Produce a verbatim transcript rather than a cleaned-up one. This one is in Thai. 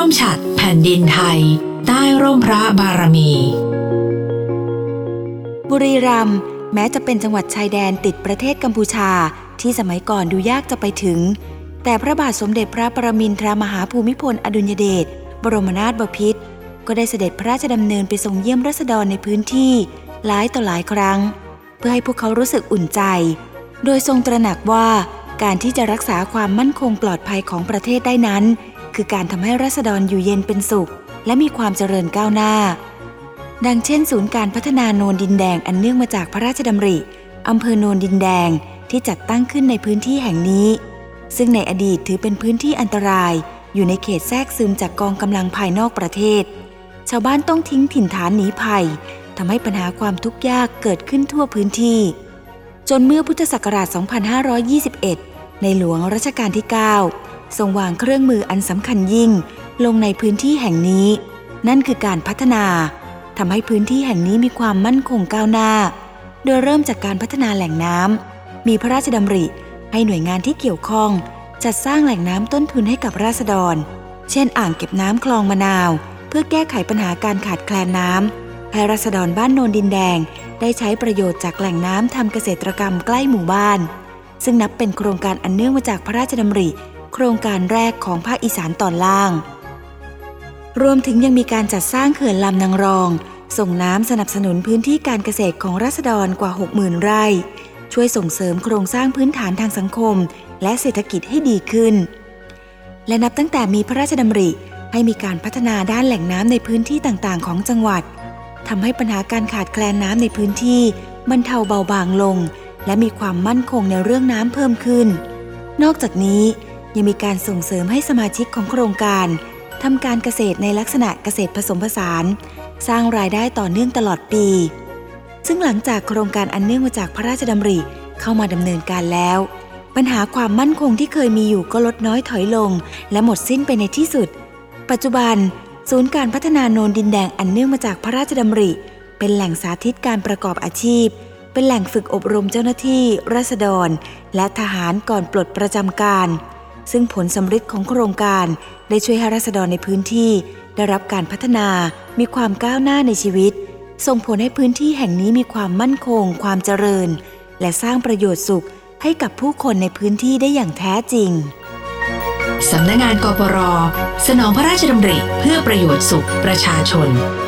มฉัตรแผ่นดินไทยใต้ร่มพระบารมีบุรีรัมย์แม้จะเป็นจังหวัดชายแดนติดประเทศกัมพูชาที่สมัยก่อนดูยากจะไปถึงแต่พระบาทสมเด็จพระปรมินทรมหาภูมิพลอดุลยเดชบรมนาถบพิตรก็ได้เสด็จพระราชดำเนินไปทรงเยี่ยมราษฎรในพื้นที่หลายต่อหลายครั้งเพื่อให้พวกเขารู้สึกอุ่นใจโดยทรงตระหนักว่าการที่จะรักษาความมั่นคงปลอดภัยของประเทศได้นั้นคือการทำให้ราษฎรอยู่เย็นเป็นสุขและมีความเจริญก้าวหน้าดังเช่นศูนย์การพัฒนาโนนดินแดงอันเนื่องมาจากพระราชดำริอำเภอโนนดินแดงที่จัดตั้งขึ้นในพื้นที่แห่งนี้ซึ่งในอดีตถือเป็นพื้นที่อันตรายอยู่ในเขตแทรกซึมจากกองกำลังภายนอกประเทศชาวบ้านต้องทิ้งถิ่นฐานหนีภัยทำให้ปัญหาความทุกข์ยากเกิดขึ้นทั่วพื้นที่จนเมื่อพุทธศักราช สองพันห้าร้อยยี่สิบเอ็ด ในหลวงรัชกาลที่ เก้า ทรงวางเครื่องมืออันสำคัญยิ่งลงในพื้นที่แห่งนี้นั่นคือการพัฒนาทำให้พื้นที่แห่งนี้มีความมั่นคงก้าวหน้าโดยเริ่มจากการพัฒนาแหล่งน้ำมีพระราชดำริให้หน่วยงานที่เกี่ยวข้องจัดสร้างแหล่งน้ำต้นทุนให้กับราษฎรเช่นอ่างเก็บน้ำคลองมะนาวเพื่อแก้ไขปัญหาการขาดแคลนน้ำให้ราษฎรบ้านโนนดินแดงได้ใช้ประโยชน์จากแหล่งน้ำทำเกษตรกรรมใกล้หมู่บ้านซึ่งนับเป็นโครงการอันเนื่องมาจากพระราชดำริโครงการแรกของภาคอีสานตอนล่างรวมถึงยังมีการจัดสร้างเขื่อนลำนางรองส่งน้ำสนับสนุนพื้นที่การเกษตรของราษฎรกว่า หกหมื่น ไร่ช่วยส่งเสริมโครงสร้างพื้นฐานทางสังคมและเศรษฐกิจให้ดีขึ้นและนับตั้งแต่มีพระราชดำริให้มีการพัฒนาด้านแหล่งน้ำในพื้นที่ต่างๆของจังหวัดทำให้ปัญหาการขาดแคลนน้ำในพื้นที่บรรเทาเบาบางลงและมีความมั่นคงในเรื่องน้ำเพิ่มขึ้นนอกจากนี้ยังมีการส่งเสริมให้สมาชิกของโครงการทำการเกษตรในลักษณะเกษตรผสมผสานสร้างรายได้ต่อเนื่องตลอดปีซึ่งหลังจากโครงการอันเนื่องมาจากพระราชดำริเข้ามาดำเนินการแล้วปัญหาความมั่นคงที่เคยมีอยู่ก็ลดน้อยถอยลงและหมดสิ้นไปในที่สุดปัจจุบันศูนย์การพัฒนาโนนดินแดงอันเนื่องมาจากพระราชดำริเป็นแหล่งสาธิตการประกอบอาชีพเป็นแหล่งฝึกอบรมเจ้าหน้าที่ราษฎรและทหารก่อนปลดประจำการซึ่งผลสำฤทธิ์ของโครงการได้ช่วยให้ราษฎรในพื้นที่ได้รับการพัฒนามีความก้าวหน้าในชีวิตส่งผลให้พื้นที่แห่งนี้มีความมั่นคงความเจริญและสร้างประโยชน์สุขให้กับผู้คนในพื้นที่ได้อย่างแท้จริงสำนักงานกปร.สนองพระราชดำริเพื่อประโยชน์สุขประชาชน